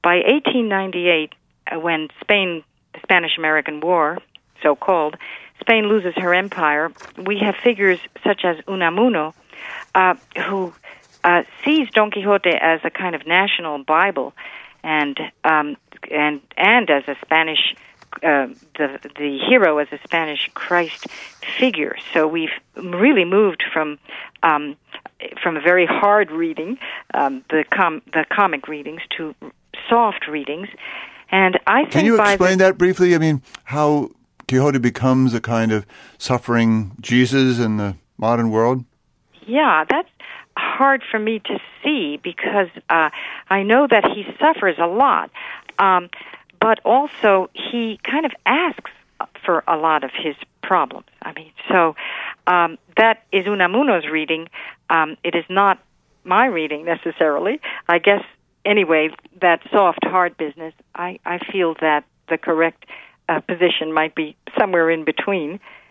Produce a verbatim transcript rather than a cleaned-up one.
by eighteen ninety-eight, uh, when Spain, the Spanish-American War, so-called, Spain loses her empire, we have figures such as Unamuno, uh, who uh, sees Don Quixote as a kind of national Bible, and um, and and as a Spanish, uh, the the hero as a Spanish Christ figure. So we've really moved from um, from a very hard reading, um, the com- the comic readings, to soft readings. And I think Can you by explain the, that briefly? I mean, how Quixote becomes a kind of suffering Jesus in the modern world? Yeah, that's hard for me to see because uh, I know that he suffers a lot, um, but also he kind of asks for a lot of his problems. I mean, so um, that is Unamuno's reading. Um, it is not my reading necessarily. I guess, anyway, that soft, hard business, I, I feel that the correct uh, position might be somewhere in between.